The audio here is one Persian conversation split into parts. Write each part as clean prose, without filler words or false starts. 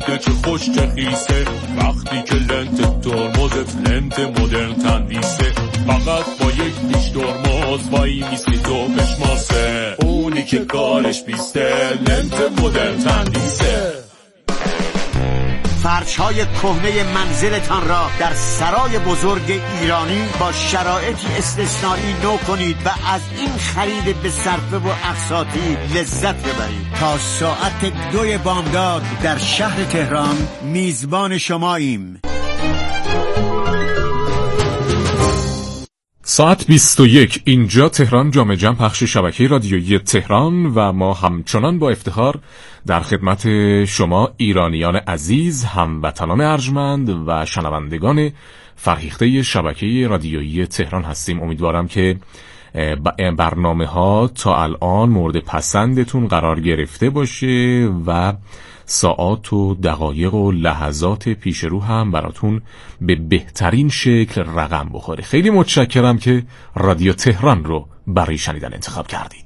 که چه خوش چه خیسه، وقتی که لنت ترمزت لنت مدرن تندیسه، فقط با یک پیش ترمز وای میسی تو بشماسه، اونی که کارش بیسته لنت مدرن تندیسه. فرش‌های کهنه منزلتان را در سرای بزرگ ایرانی با شرایطی استثنایی نو کنید و از این خرید به صرفه و اقساطی لذت ببرید. تا ساعت 2 بامداد در شهر تهران میزبان شماییم. ساعت 21 اینجا تهران، جام جم پخش شبکه رادیویی تهران و ما همچنان با افتخار در خدمت شما ایرانیان عزیز، هموطنان ارجمند و شنوندگان فرهیخته شبکه رادیویی تهران هستیم. امیدوارم که برنامه ها تا الان مورد پسندتون قرار گرفته باشه و ساعات و دقایق و لحظات پیش رو هم براتون به بهترین شکل رقم بخوره. خیلی متشکرم که رادیو تهران رو برای شنیدن انتخاب کردید.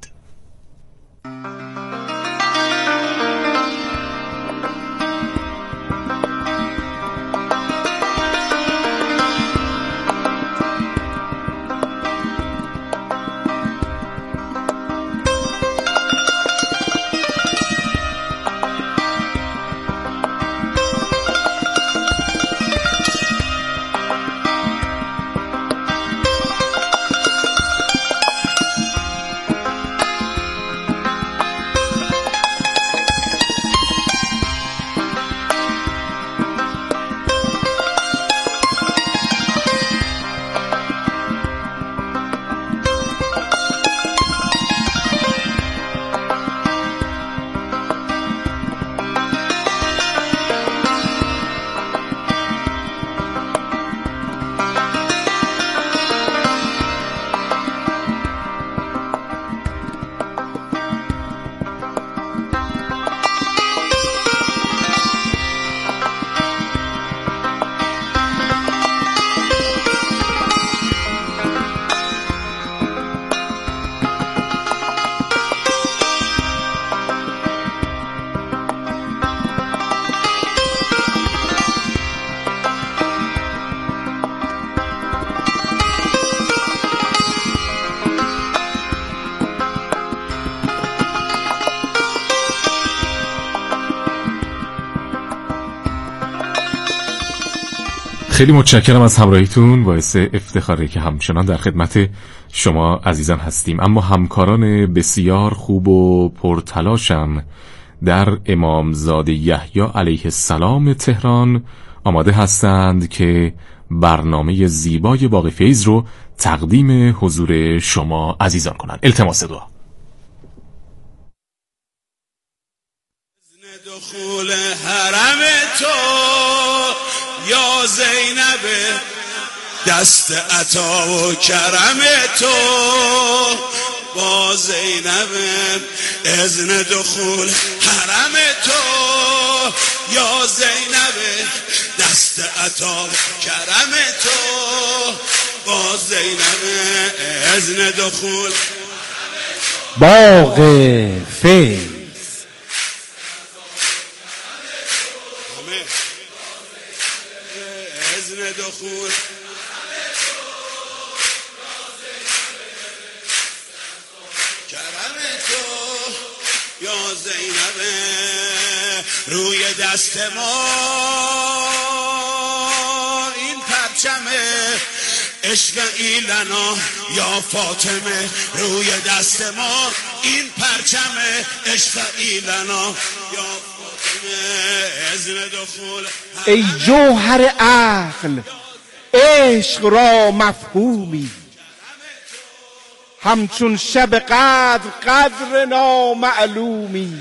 خیلی متشکرم از همراهیتون، باعث افتخاره که همچنان در خدمت شما عزیزان هستیم. اما همکاران بسیار خوب و پرتلاشم در امامزاده یحیی علیه السلام تهران آماده هستند که برنامه زیبای باغ فیض رو تقدیم حضور شما عزیزان کنند. التماس دعا. دخول حرم تو یا زینب، دست عطا و کرم تو با زینب، اذن دخول حرم تو یا زینب، دست عطا و کرم تو با زینب، اذن دخول باغ فیض. دخول کرم تو یا زینب، روی دست ما این پرچمه، اشفعی لنا یا فاطمه، روی دست ما این پرچمه، اشفعی لنا یا فاطمه، اذن دخول. ای جوهر عقل عشق را مفهومی، همچون شب قدر قدر نامعلومی،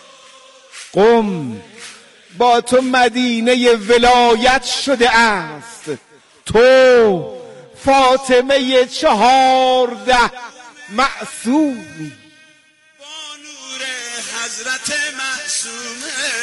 قم با تو مدینه ولایت شده است، تو فاطمه 14 معصومی. با نور حضرت معصومه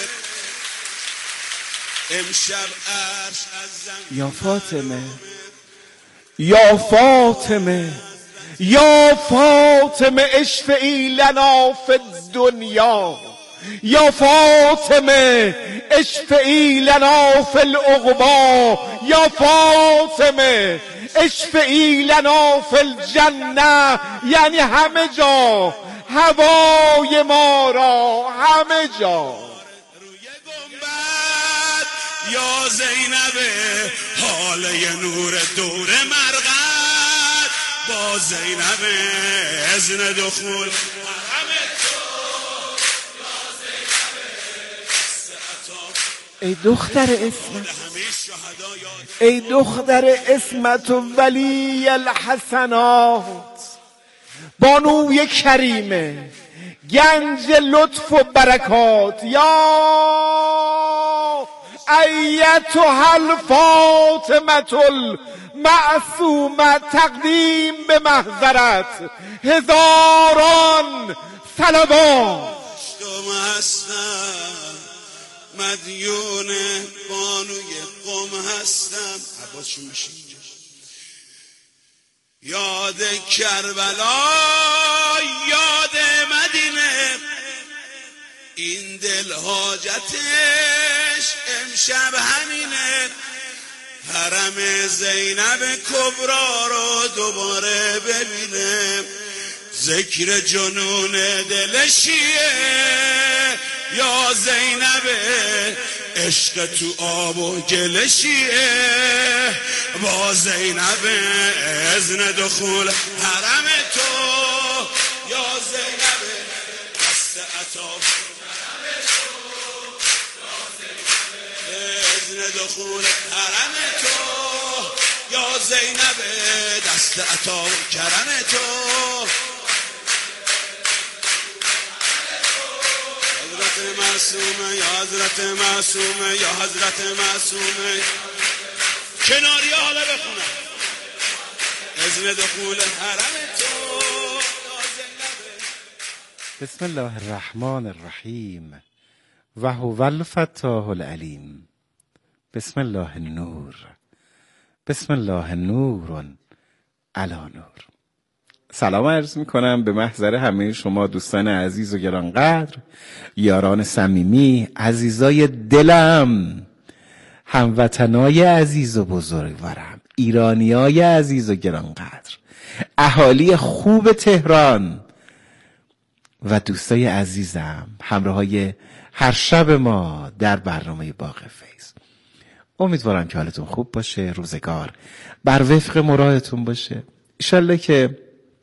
امشب عرش از زمین. یا فاطمه، یا فاطمه، یا فاطمه اشفعی لنا فی الدنیا یا فاطمه اشفعی لنا فی العقبی، یا فاطمه اشفعی لنا فی الجنه. یعنی همه جا هوای ما را، همه جا. روی گنبد یا زینب حاله نور دور مرقد، با زینب اذن دخول ای دختر اسمت، ای دختر اسمت و ولی الحسنات، بانوی کریمه، گنج لطف و برکات. یا ایتها الفاطمة المعصومه، تقدیم به محضرت هزاران صلوات. مدیون بانوی قم هستم. عباسشون میشه اینجا. یاد کربلا، یاد مدینه، این دل حاجتش امشب همینه. حرم زینب کبرا رو دوباره ببینه، ذکر جنون دلشیه. یا زینب عشق تو آب و گلشیه، با زینب اذن دخول حرم تو. یا زینب دست عطا اذن دخول حرم تو. یا زینب دست عطا کرم تو. حضرت معصومه یا حضرت معصومه یا حضرت معصومه. کناری حالا بخونم اذن دخول حرم تو. بسم الله الرحمن الرحیم و هو الفتاح العلیم. بسم الله النور، بسم الله نور علی نور. سلام عرض میکنم به محضر همه شما دوستان عزیز و گرانقدر، یاران صمیمی، عزیزای دلم، هموطنای عزیز و بزرگوارم، ایرانیای عزیز و گرانقدر، اهالی خوب تهران و دوستای عزیزم، همراهای هر شب ما در برنامه باغ فیض. امیدوارم که حالتون خوب باشه، روزگار بر وفق مرادتون باشه. انشالله که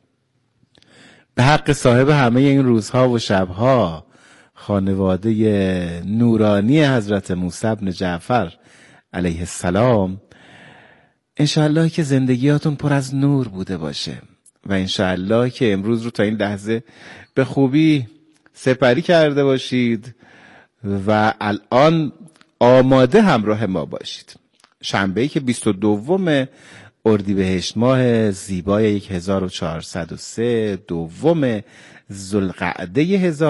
به حق صاحب همه این روزها و شبها، خانواده نورانی حضرت موسی بن جعفر علیه السلام، انشالله که زندگیاتون پر از نور بوده باشه و انشالله که امروز رو تا این لحظه به خوبی سپری کرده باشید و الان آماده همراه ما باشید. شنبه‌ای که 22 اردیبهشت ماه زیبای 1403، دوم ذوالقعده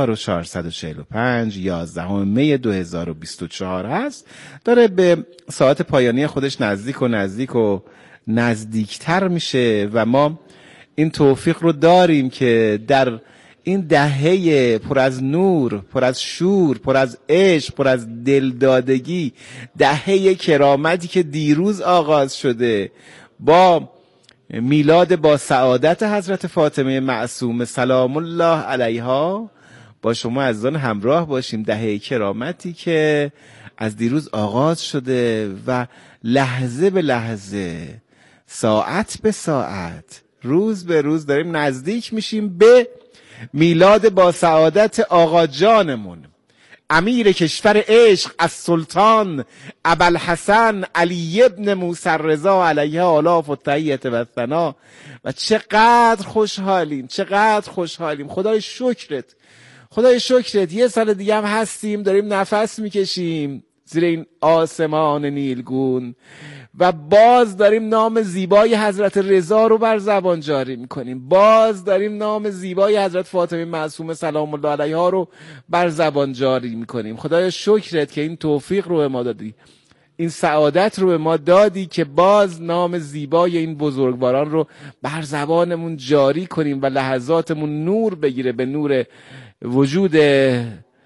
1445، 11 می 2024 هست. داره به ساعت پایانی خودش نزدیک و نزدیکتر میشه و ما این توفیق رو داریم که در این دهه پر از نور، پر از شور، پر از عشق، پر از دلدادگی، دهه کرامتی که دیروز آغاز شده با میلاد با سعادت حضرت فاطمه معصومه سلام الله علیها، با شما عزیزان همراه باشیم. دهه کرامتی که از دیروز آغاز شده و لحظه به لحظه، ساعت به ساعت، روز به روز داریم نزدیک میشیم به میلاد با سعادت آقا جانمون، امیر کشور عشق از سلطان ابوالحسن علی ابن موسی رضا علیه آلاف و تحیت و ثنا. و چقدر خوشحالیم، چقدر خوشحالیم. خدای شکرت، خدای شکرت. یه سال دیگه هم هستیم، داریم نفس میکشیم زیر این آسمان نیلگون و باز داریم نام زیبای حضرت رضا رو بر زبان جاری میکنیم، باز داریم نام زیبای حضرت فاطمه معصومه سلام الله علیها رو بر زبان جاری میکنیم. خدایا شکرت که این توفیق رو به ما دادی، این سعادت رو به ما دادی که باز نام زیبای این بزرگواران رو بر زبانمون جاری کنیم و لحظاتمون نور بگیره به نور وجود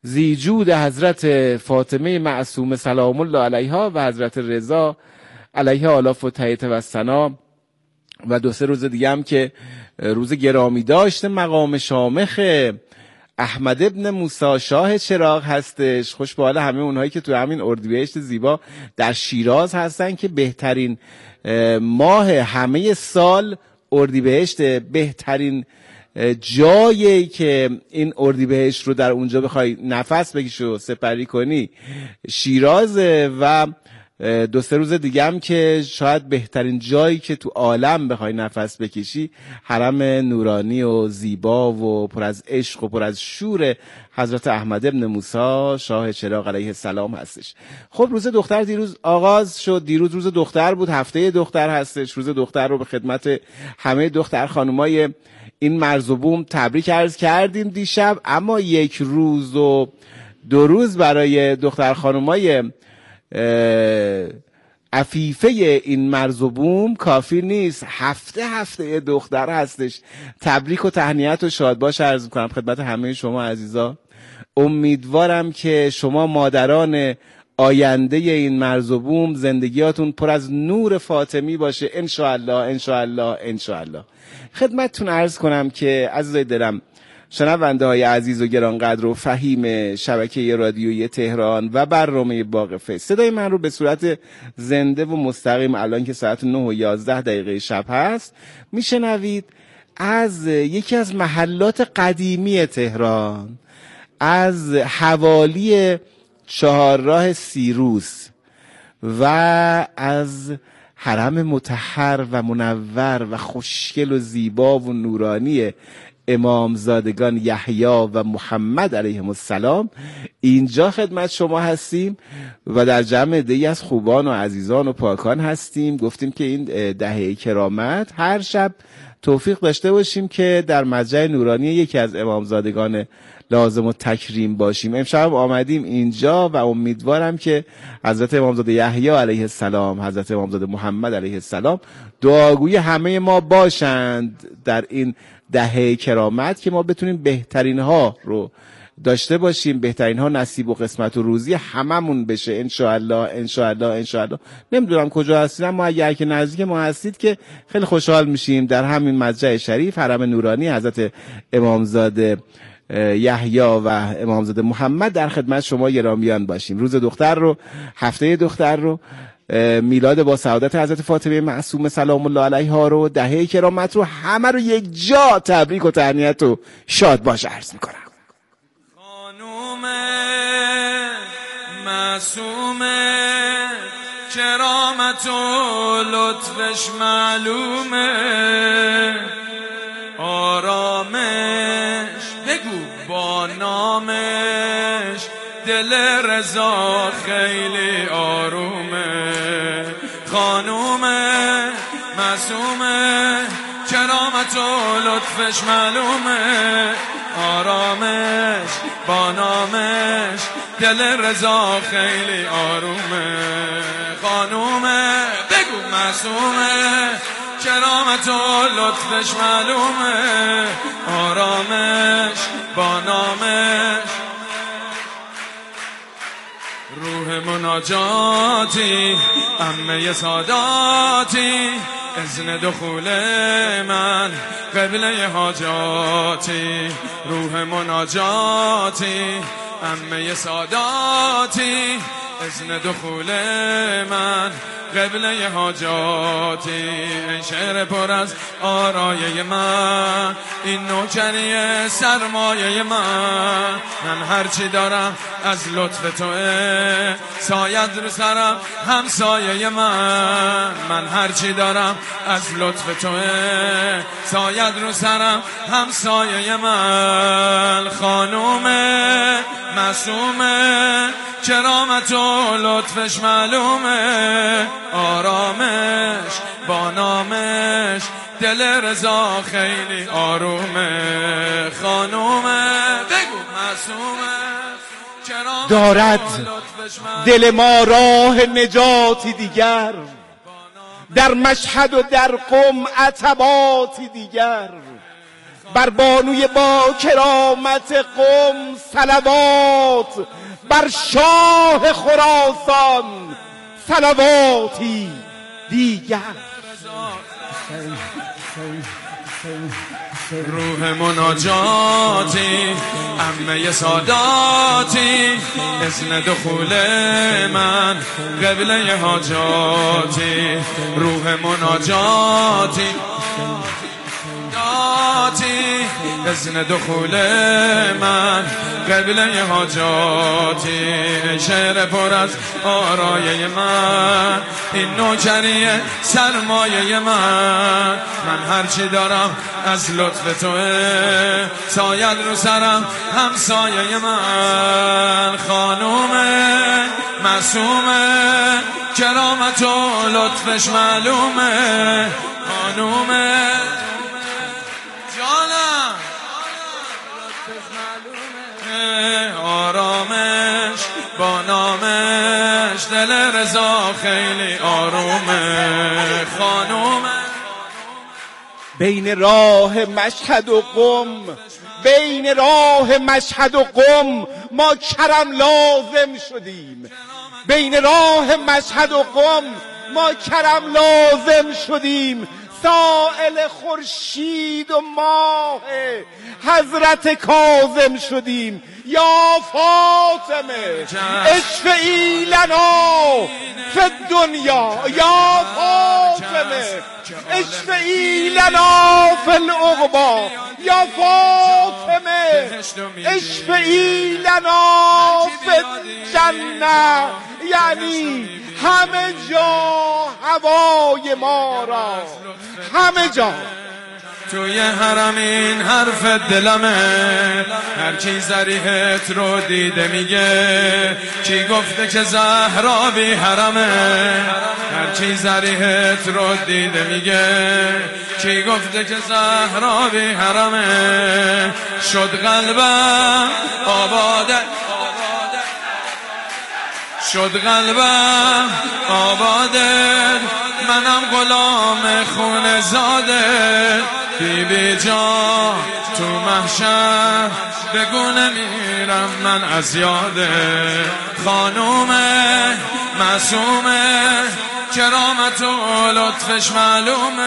زیجود حضرت فاطمه معصومه سلام الله علیها و حضرت رضا علیه آلاف و تحیت و ثنا و 2-3 روز دیگه هم که روز گرامی داشته مقام شامخ احمد ابن موسی شاه چراغ هستش. خوش به حال همه اونهایی که تو همین اردیبهشت زیبا در شیراز هستن که بهترین ماه همه سال اردیبهشت، بهترین جایی که این اردیبهشت رو در اونجا بخوای نفس بکشی و سپری کنی شیرازه و 2-3 روز دیگه هم که شاید بهترین جایی که تو عالم بخوای نفس بکشی حرم نورانی و زیبا و پر از عشق و پر از شور حضرت احمد ابن موسی شاه چراغ علیه السلام هستش. خب روز دختر دیروز آغاز شد. دیروز روز دختر بود، هفته دختر هستش. روز دختر رو به خدمت همه دختر خانومای این مرز و بوم تبریک عرض کردیم دیشب، اما 1 روز و 2 روز برای دختر خانومای عفیفه این مرز و بوم کافی نیست. هفته دختر هستش. تبریک و تهنیت و شادباش عرض میکنم خدمت همه شما عزیزا. امیدوارم که شما مادران آینده این مرز و بوم زندگیاتون پر از نور فاطمی باشه انشاءالله انشاءالله انشاءالله. خدمتتون عرض کنم که عزیزای دلم، شنونده های عزیز و گرانقدر و فهیم شبکه رادیویی تهران و برنامه باغ فیض، صدای من رو به صورت زنده و مستقیم الان که ساعت 9:11 شب هست میشنوید از یکی از محلات قدیمی تهران، از حوالی چهارراه سیروس و از حرم مطهر و منور و خوشگل و زیبا و نورانی امامزادگان یحیی و محمد علیهم السلام اینجا خدمت شما هستیم و در جمع عده‌ای از خوبان و عزیزان و پاکان هستیم. گفتیم که این دهه کرامت هر شب توفیق داشته باشیم که در مجمع نورانی یکی از امامزادگان لازم و تکریم باشیم. امشب آمدیم اینجا و امیدوارم که حضرت امامزاده یحیی علیه السلام، حضرت امامزاده محمد علیه السلام دعاگوی همه ما باشند در این دهه کرامت که ما بتونیم بهترین ها رو داشته باشیم، بهترین ها نصیب و قسمت و روزی هممون بشه انشاءالله انشاءالله انشاءالله. نمیدونم کجا هستید، اما اگر که نزدیک ما هستید که خیلی خوشحال میشیم در همین مسجد شریف حرم نورانی حضرت امامزاده یحیی و امامزاده محمد در خدمت شما گرامیان باشیم. روز دختر رو، هفته دختر رو، میلاد با سعادت حضرت فاطمه معصومه سلام الله علیها رو، دهه کرامت رو، همه رو یک جا تبریک و تهنیت و شاد باش عرض میکنم. خانوم معصومه کرامت و لطفش معلومه، آرامش بگو با نامش، دل رضا خیلی آرومه. خانوم معصومه کرامت و لطفش معلومه، آرامش با نامش، دل رضا خیلی آرومه. خانوم بگو معصومه کرامت و لطفش معلومه، آرامش با نامش. روح مناجاتی عمه ساداتی، اذن دخول من قبله حاجاتی. روح مناجاتی عمه ساداتی، اذن دخول من قبله حاجاتی. این شعر پر از آرایه من، این نوکری سرمایه من هرچی دارم از لطف توه، سایت رو سرم همسایه من هرچی دارم از لطف توه، سایت رو سرم همسایه من. خانوم معصومه کرامت و لطفش معلومه، آرامش با نامش، دل رضا خیلی آرومه. خانومه بگو معصومه دارد دل ما راه نجاتی دیگر، در مشهد و در قم عتباتی دیگر. بر بانوی با کرامت قم صلوات، بر شاه خراسان صلواتی دیگر. روح مناجاتی عمه ساداتی، اذن دخول من قبله حاجاتی. روح مناجاتی اذن دخول من قبله حاجاتی. شعر پر از آرایه من، این نوکریه سرمایه من هرچی دارم از لطف توه، ساید رو سرم همسایه من. خانومه معصومه کرامت و لطفش معلومه. خانومه جانم آرامش با نامش، دل رضا خیلی آرومه. خانومه بین راه مشهد و قم، بین راه مشهد و قم ما کرم لازم شدیم. بین راه مشهد و قم ما کرم لازم شدیم. سائل خورشید و ماه حضرت کاظم شدیم. یا فاطمه اشفعی لنا فی الدنیا، یا فاطمه اشفعی لنا فی العقبی، یا فاطمه اشفعی لنا فی الجنه. یعنی همه جا هوای ما را، همه جا توی حرمین حرف دلمه. هر کی ذریحت رو دیده میگه، کی گفته که زهرا بی حرمه. هر کی ذریحت رو دیده میگه، کی گفته که زهرا بی حرمه. شد قلبم آباده، شد قلبم آباده، منم غلام خون زاده. بی جا تو محشر بگو نمیرم من از یاده. خانومه معصومه کرامت و لطفش معلومه.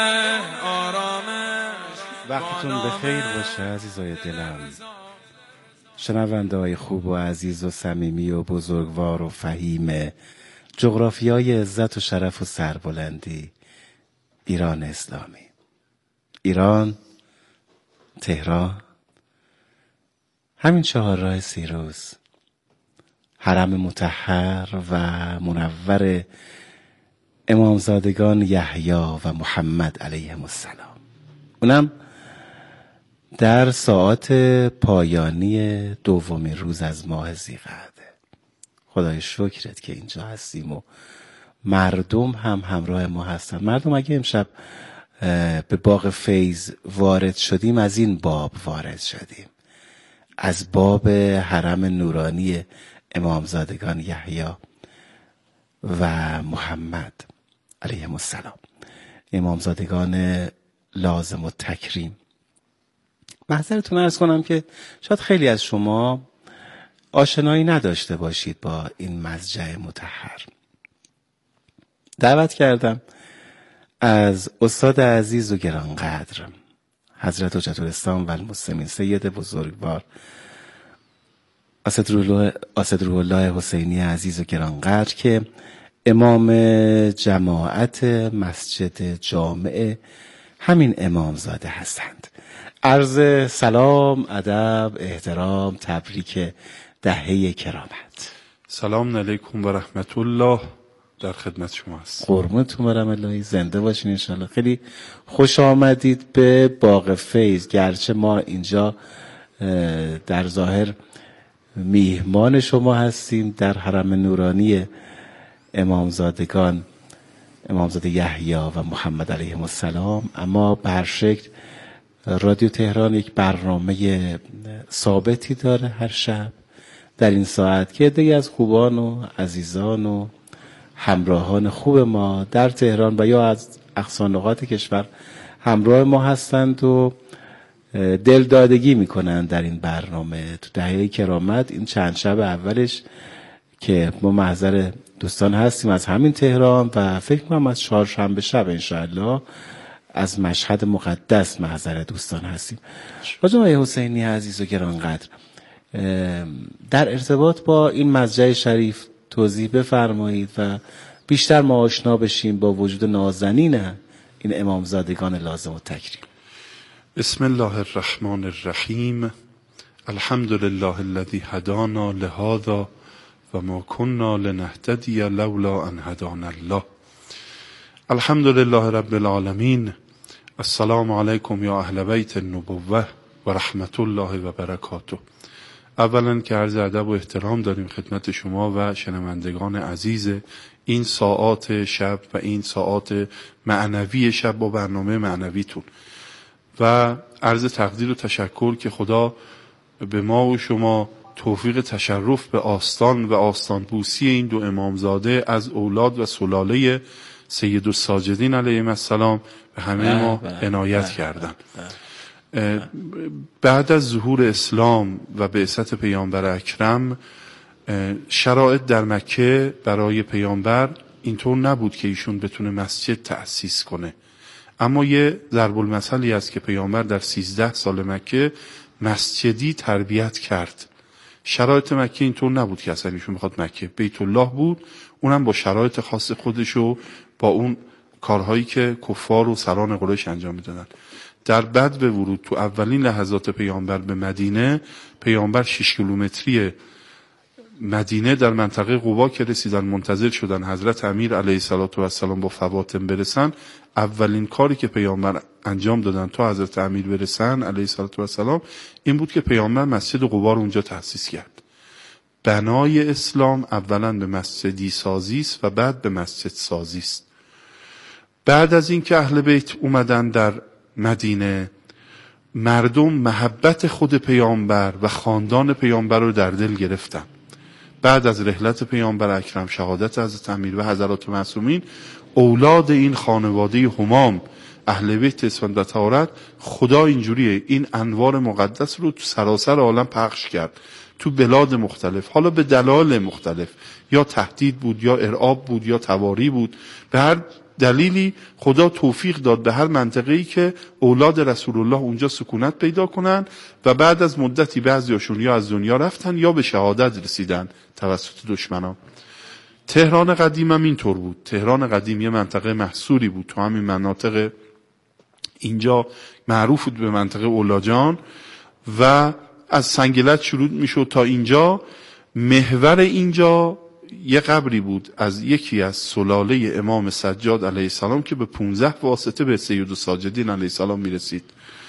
آرامش وقتتون بخیر باشه عزیزای دلم، شنونده های خوب و عزیز و صمیمی و بزرگوار و فهیم جغرافیای عزت و شرف و سربلندی ایران اسلامی. ایران، تهران، همین چهارراه سیروس، حرم مطهر و منور امامزادگان یحیی و محمد علیهم السلام، اونم در ساعات پایانی دومین روز از ماه ذی‌قعده. خدای شکرت که اینجا هستیم و مردم هم همراه ما هستن. مردم اگه امشب به باغ فیض وارد شدیم، از این باب وارد شدیم، از باب حرم نورانی امامزادگان یحیی و محمد علیهم السلام، امامزادگان لازم و تکریم. معذرتون عرض کنم که شاید خیلی از شما آشنایی نداشته باشید با این مضجع مطهر. دعوت کردم از استاد عزیز و گرانقدر حضرت حجت الاسلام و المسلمین سید بزرگوار اسدروح الله حسینی عزیز و گرانقدر که امام جماعت مسجد جامع همین امامزاده هستند. عرض سلام، ادب، احترام، تبریک دهه کرامت. سلام علیکم و رحمت الله، در خدمت شما هست. قربونتون برم الهی، زنده باشین انشالله. خیلی خوش آمدید به باغ فیض. گرچه ما اینجا در ظاهر میهمان شما هستیم در حرم نورانی امامزادگان، امامزاده یحیی و محمد علیهم السلام، اما به هر شکل رادیو تهران یک برنامه ثابتی داره هر شب در این ساعت که عده‌ای از خوبان و عزیزان و همراهان خوب ما در تهران و یا از اقصا نقاط کشور همراه ما هستند و دلدادگی میکنن در این برنامه. تو دهه کرامت این چند شب اولش که ما محضر دوستان هستیم از همین تهران و فکر میکنم از چهارشنبه شب انشاءالله از مشهد مقدس محضر دوستان هستیم. حاجی آقای حسینی عزیز و گرانقدر، در ارتباط با این مسجد شریف توضیح بفرمایید و بیشتر ما آشنا بشیم با وجود نازنین این امامزادگان لازم و تکریم. بسم الله الرحمن الرحیم. الحمد لله الذي هدانا لهذا و ما كنا لنهتدي لولا ان هدانا الله. الحمد لله رب العالمین. السلام علیکم یا اهل بیت النبوه و رحمت الله و برکاته. اولا که عرض ادب و احترام داریم خدمت شما و شنوندگان عزیز این ساعات شب و این ساعات معنوی شب با برنامه معنویتون، و عرض تقدیر و تشکر که خدا به ما و شما توفیق تشرف به آستان و آستان بوسی این دو امامزاده از اولاد و سلاله سید الساجدین علیهم السلام به همه ما عنایت کردن. بعد از ظهور اسلام و بعثت پیامبر اکرم، شرایط در مکه برای پیامبر اینطور نبود که ایشون بتونه مسجد تأسیس کنه، اما یه ضرب المثلی است که پیامبر در 13 سال مکه مسجدی تربیت کرد. شرایط مکه اینطور نبود که اصلا ایشون بخواد مکه، بیت الله بود، اونم با شرایط خاص خودش و با اون کارهایی که کفار و سران قریش انجام میدادن. در بدو ورود تو اولین لحظات پیامبر به مدینه، پیامبر 6 کیلومتری مدینه در منطقه قبا که رسیدن منتظر شدن حضرت امیر علیه السلام با فواطم برسن، اولین کاری که پیامبر انجام دادن تا حضرت امیر برسن علیه السلام این بود که پیامبر مسجد قبا رو اونجا تأسیس کرد. بنای اسلام اولا به مسجدی سازی است و بعد به مسجد سازی است. بعد از این که اهل بیت اومدن در مدینه، مردم محبت خود پیامبر و خاندان پیامبر رو در دل گرفتن. بعد از رحلت پیامبر اکرم، شهادت حضرت امیر و حضرات معصومین، اولاد این خانواده همام اهل بیت اسفند و طهارت، خدا اینجوریه این انوار مقدس رو تو سراسر عالم پخش کرد، تو بلاد مختلف، حالا به دلایل مختلف، یا تهدید بود یا ارعاب بود یا تواری بود، به هر دلیلی خدا توفیق داد به هر منطقه‌ای که اولاد رسول الله اونجا سکونت پیدا کنن و بعد از مدتی بعضیاشون یا از دنیا رفتن یا به شهادت رسیدن توسط دشمنان. تهران قدیم هم اینطور بود. تهران قدیم یه منطقه محصوری بود تو همین مناطق، اینجا معروف بود به منطقه اولاجان و از سنگلت شروع میشد تا اینجا. محور اینجا یه قبری بود از یکی از سلاله امام سجاد علیه السلام که به 15 واسطه به سید الساجدین علیه السلام میرسید.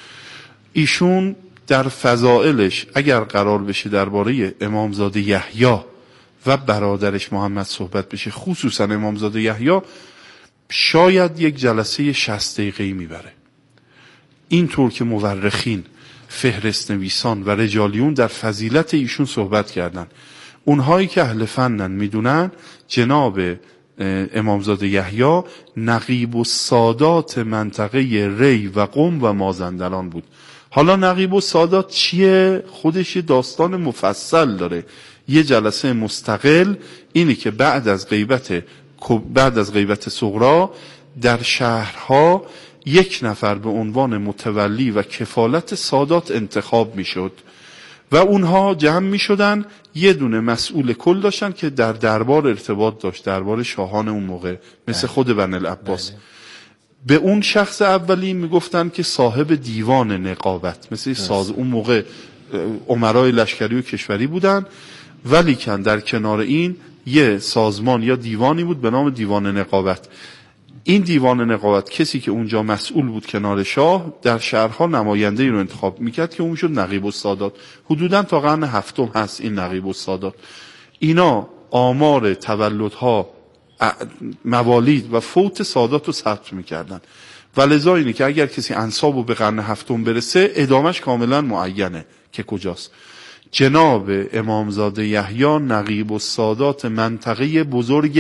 ایشون در فضائلش اگر قرار بشه درباره امامزاده یحیی و برادرش محمد صحبت بشه، خصوصا امامزاده یحیی، شاید یک جلسه 60 دقیقه‌ای میبره. اینطور که مورخین، فهرست نویسان و رجالیون در فضیلت ایشون صحبت کردن. اونهایی که اهل فنن میدونن جناب امامزاده یحیی نقیب السادات منطقه ری و قم و مازندران بود. حالا نقیب السادات چیه؟ خودش داستان مفصل داره، یه جلسه مستقل. اینی که بعد از غیبت صغرا در شهرها یک نفر به عنوان متولی و کفالت سادات انتخاب میشد و اونها جمع می شدن، یه دونه مسئول کل داشتن که در دربار ارتباط داشت، دربار شاهان اون موقع، مثل خود بن العباس. به اون شخص اولی می گفتن که صاحب دیوان نقابت، مثل ساز اون موقع امرای لشکری و کشوری بودن، ولی کن در کنار این یه سازمان یا دیوانی بود به نام دیوان نقابت. این دیوان نقابت کسی که اونجا مسئول بود کنار شاه در شهرها نماینده‌ای رو انتخاب میکرد که اون شد نقیب السادات. حدوداً تا قرن هفتم هست این نقیب السادات. اینا آمار تولدها، موالید و فوت سادات رو ثبت میکردن و لذا اینه که اگر کسی انسابو به قرن هفتم برسه ادامش کاملا معینه که کجاست. جناب امامزاده یحیی نقیب السادات منطقه بزرگ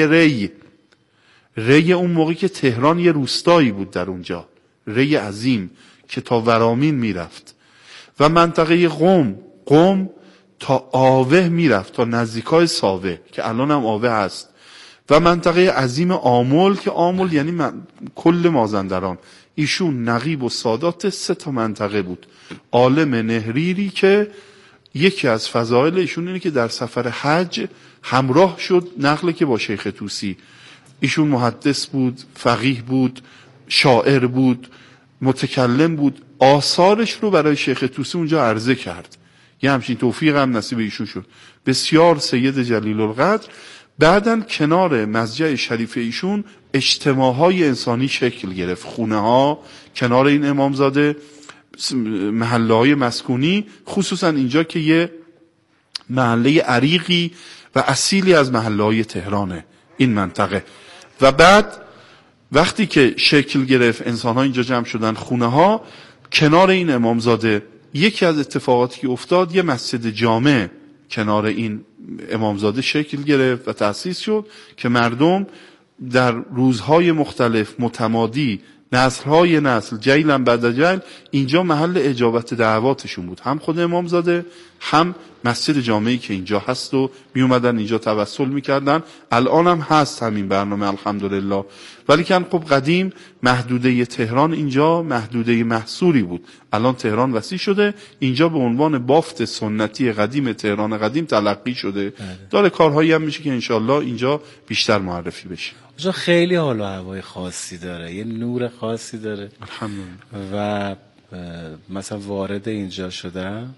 ری اون موقعی که تهران یه روستایی بود در اونجا، ری عظیم که تا ورامین میرفت. و منطقه قم تا آوه میرفت، تا نزدیکای ساوه که الان هم آوه هست، و منطقه عظیم آمل که آمل یعنی کل مازندران. ایشون نقیب و سادات 3 منطقه بود. عالم نهریری که یکی از فضایل ایشون اینه که در سفر حج همراه شد، نقله که با شیخ طوسی. ایشون محدث بود، فقیه بود، شاعر بود، متکلم بود. آثارش رو برای شیخ طوسی اونجا عرضه کرد. یه همچین توفیق هم نصیب ایشون شد. بسیار سید جلیل القدر. بعدن کنار مسجد شریف ایشون اجتماعهای انسانی شکل گرفت. خونه ها کنار این امامزاده، محله های مسکونی، خصوصا اینجا که یه محله عریقی و اصیلی از محله های تهرانه این منطقه. و بعد وقتی که شکل گرفت، انسان ها اینجا جمع شدن، خونه ها کنار این امامزاده، یکی از اتفاقاتی که افتاد یه مسجد جامع کنار این امامزاده شکل گرفت و تأسیس شد که مردم در روزهای مختلف متمادی، نسل‌های نسل، جیلن بعد جیل، اینجا محل اجابت دعواتشون بود. هم خود امامزاده، هم مسجد جامعی که اینجا هست و می اومدن اینجا توسل میکردن. الان هم هست همین برنامه الحمدلله. ولی که خب قدیم محدوده تهران اینجا محدوده محصوری بود. الان تهران وسیع شده، اینجا به عنوان بافت سنتی قدیم تهران قدیم تلقی شده. داره کارهایی هم میشه که انشالله اینجا بیشتر معرفی بشه. اینجا خیلی حال و هوای خاصی داره، یه نور خاصی داره الحمدلله. و مثلا وارد اینجا شدم،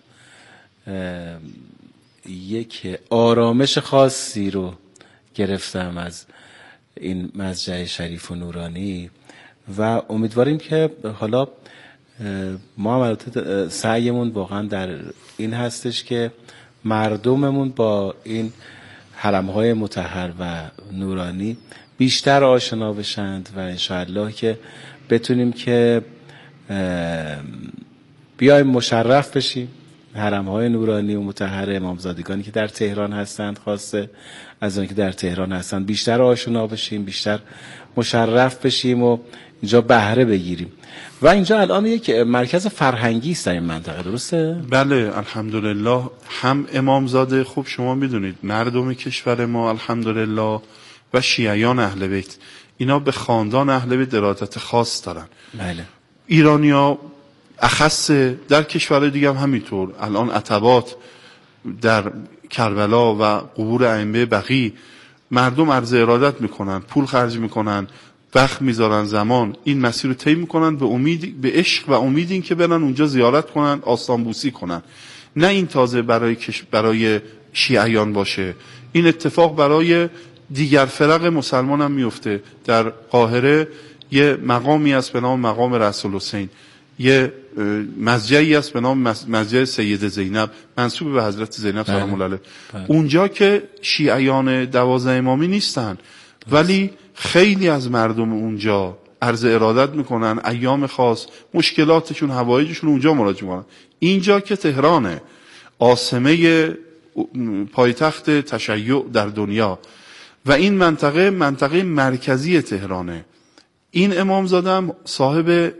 یک آرامش خاصی رو گرفتم از این مسجد شریف و نورانی و امیدواریم که حالا ما البته سعیمون واقعا در این هستش که مردممون با این حرم‌های مطهر و نورانی بیشتر آشنا بشند و انشاءالله که بتونیم که بیایم مشرف بشیم. حرم‌های نورانی و مطهر امامزادگانی که در تهران هستند، خاصه از اون که در تهران هستند، بیشتر آشنا بشیم، بیشتر مشرف بشیم و اینجا بهره بگیریم. و اینجا الان یک مرکز فرهنگی است در این منطقه، درسته؟ بله الحمدلله. هم امامزاده، خوب شما میدونید مردم کشور ما الحمدلله و شیعیان اهل بیت، اینا به خاندان اهل بیت ارادت خاص دارن. بله. ایرانیا اخص، در کشورهای دیگه هم همینطور. الان عتبات در کربلا و قبور ائمه بقی مردم عرض ارادت میکنن، پول خرج میکنن، وقت میذارن، زمان این مسیر رو طی میکنن به امید، به عشق و امید این که برن اونجا زیارت کنن، آستان بوسی کنن. نه این تازه برای شیعیان باشه، این اتفاق برای دیگر فرق مسلمان هم میفته. در قاهره یه مقامی است به نام مقام رأس الحسین، یه مسجدی است به نام مسجد سید زینب منسوب به حضرت زینب سلام الله علیها. اونجا که شیعیان 12 امامی نیستن ولی خیلی از مردم اونجا عرض ارادت میکنن، ایام خاص مشکلاتشون، حوایجشون اونجا مراجعه میکنن. اینجا که تهرانه، عاصمه پایتخت تشیع در دنیا و این منطقه مرکزی تهرانه. این امامزاده هم صاحب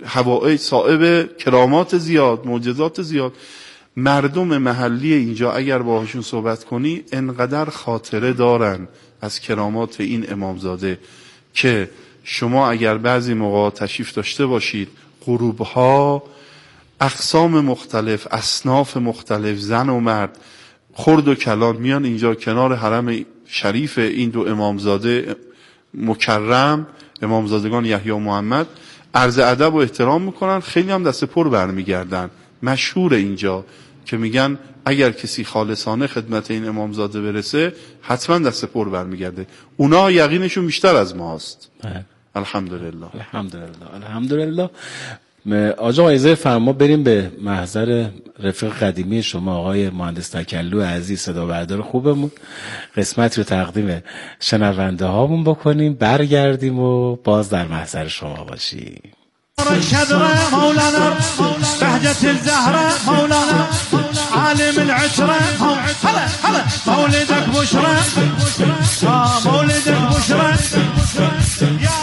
کرامات زیاد، معجزات زیاد. مردم محلی اینجا اگر باهاشون صحبت کنی انقدر خاطره دارن از کرامات این امامزاده که شما اگر بعضی موقع تشریف داشته باشید، غروبها اقسام مختلف، اصناف مختلف، زن و مرد، خرد و کلان میان اینجا کنار حرم شریف این دو امامزاده مکرم، امامزادگان یحیی و محمد، عرض ادب و احترام میکنن. خیلی هم دست پر برمیگردن. مشهور اینجا که میگن اگر کسی خالصانه خدمت این امامزاده برسه حتما دست پر برمیگرده. اونا یقینشون بیشتر از ماست. الحمدلله. الحمدلله. آقا اجازه فرما بریم به محضر رفیق قدیمی شما آقای مهندس تکلو عزیز، صدا بردار خوبمون، قسمت رو تقدیم شنونده هامون بکنیم، برگردیم و باز در محضر شما باشیم. الشذرة مولانا بهجة الزهرة مولانا عالم العشرة هلا مولدك بشرى مولدك بشرى يا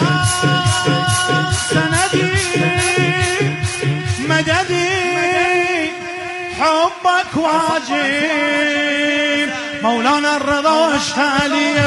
سندي مددي الحاجين مولانا الرضا واشتالي